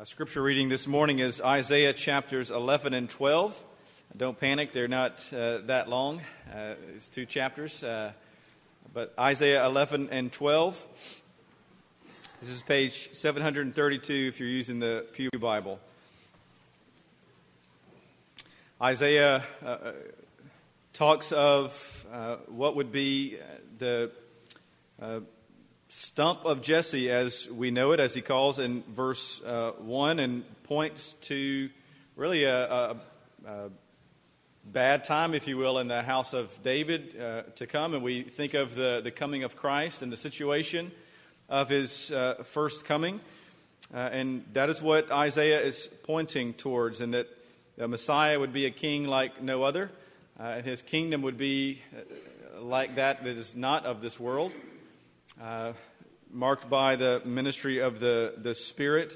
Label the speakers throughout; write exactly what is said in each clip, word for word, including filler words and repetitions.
Speaker 1: Our scripture reading this morning is Isaiah chapters eleven and twelve. Don't panic, they're not uh, that long. Uh, it's two chapters. Uh, but Isaiah eleven and twelve. This is page seven thirty-two if you're using the Pew Bible. Isaiah uh, talks of uh, what would be the uh, stump of Jesse, as we know it, as he calls in verse uh, one, and points to really a, a, a bad time, if you will, in the house of David uh, to come. And we think of the, the coming of Christ and the situation of his uh, first coming. Uh, and that is what Isaiah is pointing towards, and that the Messiah would be a king like no other, uh, and his kingdom would be like that that is not of this world. Uh, marked by the ministry of the, the Spirit.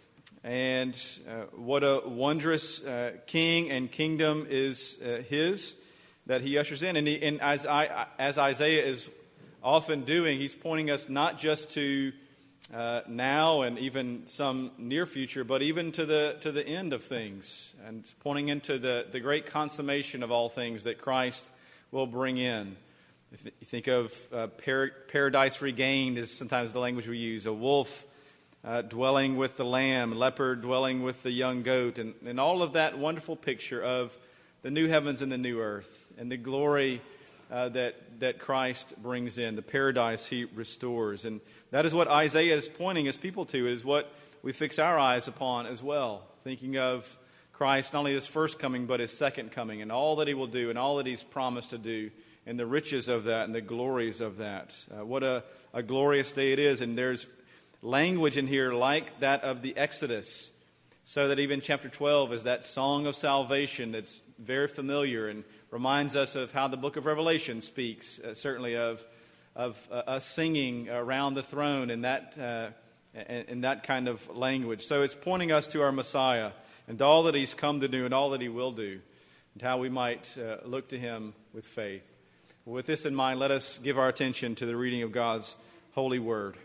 Speaker 1: And uh, what a wondrous uh, king and kingdom is uh, his that he ushers in. And, he, and as, I, as Isaiah is often doing, he's pointing us not just to uh, now and even some near future, but even to the to the end of things, and pointing into the, the great consummation of all things that Christ will bring in. You think of uh, par- paradise regained is sometimes the language we use. A wolf uh, dwelling with the lamb, leopard dwelling with the young goat, and, and all of that wonderful picture of the new heavens and the new earth, and the glory uh, that, that Christ brings in, the paradise he restores. And that is what Isaiah is pointing his people to. It is what we fix our eyes upon as well, thinking of Christ, not only his first coming, but his second coming, and all that he will do, and all that he's promised to do, and the riches of that and the glories of that. Uh, what a, a glorious day it is. And there's language in here like that of the Exodus. So that even chapter twelve is that song of salvation that's very familiar and reminds us of how the book of Revelation speaks, uh, certainly of of uh, us singing around the throne in that, uh, in, in that kind of language. So it's pointing us to our Messiah and all that he's come to do and all that he will do, and how we might uh, look to him with faith. With this in mind, let us give our attention to the reading of God's holy word.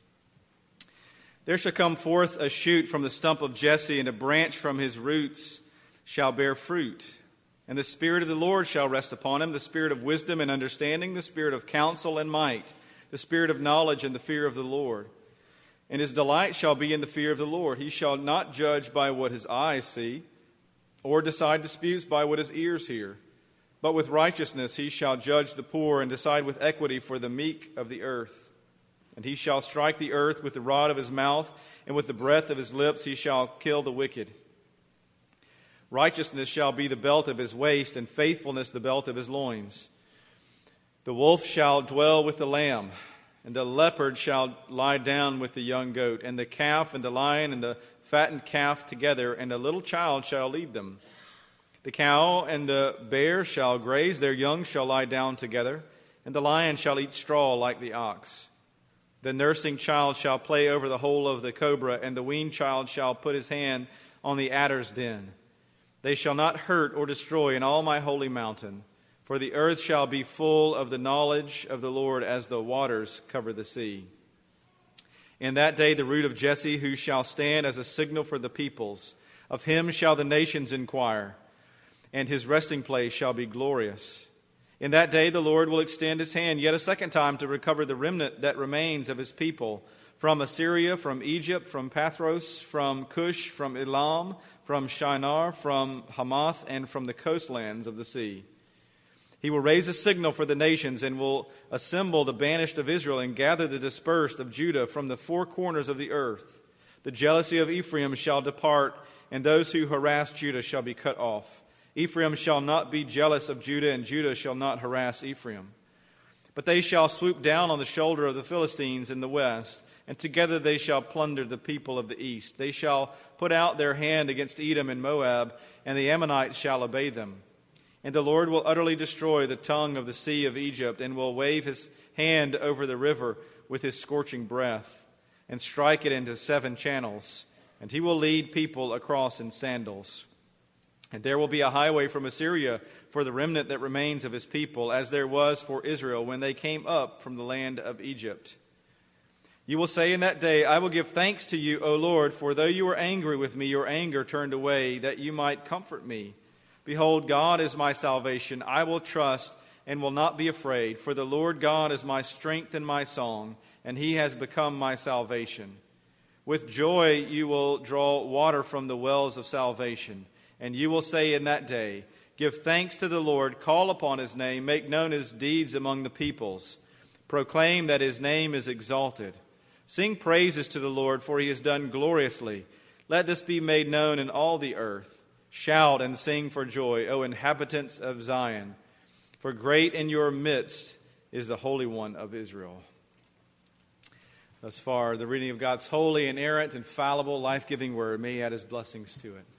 Speaker 1: There shall come forth a shoot from the stump of Jesse, and a branch from his roots shall bear fruit. And the Spirit of the Lord shall rest upon him, the Spirit of wisdom and understanding, the Spirit of counsel and might, the Spirit of knowledge and the fear of the Lord. And his delight shall be in the fear of the Lord. He shall not judge by what his eyes see, or decide disputes by what his ears hear. But with righteousness he shall judge the poor, and decide with equity for the meek of the earth. And he shall strike the earth with the rod of his mouth, and with the breath of his lips he shall kill the wicked. Righteousness shall be the belt of his waist, and faithfulness the belt of his loins. The wolf shall dwell with the lamb, and the leopard shall lie down with the young goat, and the calf and the lion and the fattened calf together, and a little child shall lead them. The cow and the bear shall graze, their young shall lie down together, and the lion shall eat straw like the ox. The nursing child shall play over the hole of the cobra, and the weaned child shall put his hand on the adder's den. They shall not hurt or destroy in all my holy mountain, for the earth shall be full of the knowledge of the Lord as the waters cover the sea. In that day the root of Jesse, who shall stand as a signal for the peoples, of him shall the nations inquire, and his resting place shall be glorious. In that day the Lord will extend his hand yet a second time to recover the remnant that remains of his people, from Assyria, from Egypt, from Pathros, from Cush, from Elam, from Shinar, from Hamath, and from the coastlands of the sea. He will raise a signal for the nations, and will assemble the banished of Israel, and gather the dispersed of Judah from the four corners of the earth. The jealousy of Ephraim shall depart, and those who harass Judah shall be cut off. Ephraim shall not be jealous of Judah, and Judah shall not harass Ephraim. But they shall swoop down on the shoulder of the Philistines in the west, and together they shall plunder the people of the east. They shall put out their hand against Edom and Moab, and the Ammonites shall obey them. And the Lord will utterly destroy the tongue of the sea of Egypt, and will wave his hand over the river with his scorching breath, and strike it into seven channels. And he will lead people across in sandals. And there will be a highway from Assyria for the remnant that remains of his people, as there was for Israel when they came up from the land of Egypt. You will say in that day, I will give thanks to you, O Lord, for though you were angry with me, your anger turned away, that you might comfort me. Behold, God is my salvation. I will trust and will not be afraid, for the Lord God is my strength and my song, and he has become my salvation. With joy you will draw water from the wells of salvation, and you will say in that day, give thanks to the Lord, call upon his name, make known his deeds among the peoples. Proclaim that his name is exalted. Sing praises to the Lord, for he has done gloriously. Let this be made known in all the earth. Shout and sing for joy, O inhabitants of Zion, for great in your midst is the Holy One of Israel. Thus far, the reading of God's holy, inerrant, infallible, life-giving word. May he add his blessings to it.